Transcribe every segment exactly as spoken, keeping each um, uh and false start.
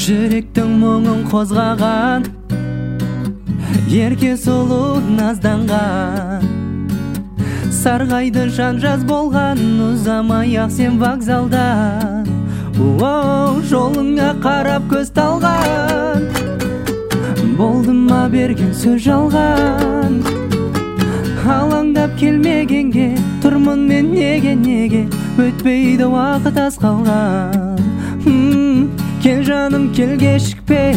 жүректің мұңын қозғаған, ерке сұлу назданған, сарғайды жан жаз болған, ұзамай ақ сен вокзалдан. Оу, жолыңа қарап көз талған, болды ма берген сөз жалған? Алаңдап келмегенге тұрмын мен неге неге, өтпейді уақыт аз қалған. Кел жаным кел кешікпей,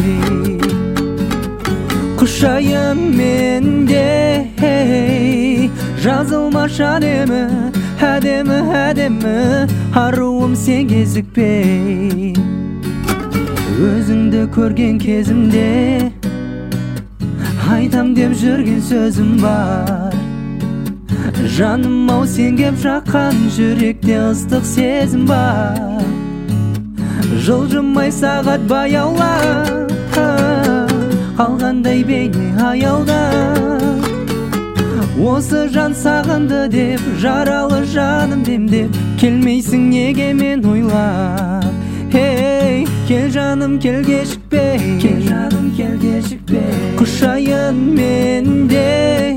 құшайын менде, жазылмаш әдемі, әдемі, әдемі, аруым сен кезікпей. Өзіңді көрген кезімде айтам деп жүрген сөзім бар, жаным ау сен кеп жаққан, жүректе ыстық сезім бар. Жылжымай сағат баяула, қалғандай бейне аяуда. Осы жан сағынды деп, жаралы жаным демдеп, келмейсің неге мен ойлап. Ей, кел жаным кел кешікпей, кел жаным кел кешікпей, құшайын менде,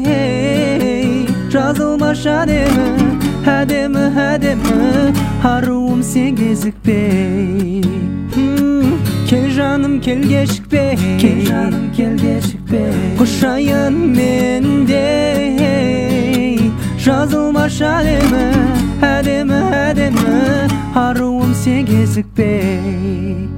жазылмаш әдемі, әдемі, әдемі, аруым сен кезікпей. Кел жаным кел кешікпей, кел жаным кел кешікпей, құшайын менде, жазылмаш әдемі, әдемі, әдемі, аруым сен кезікпей.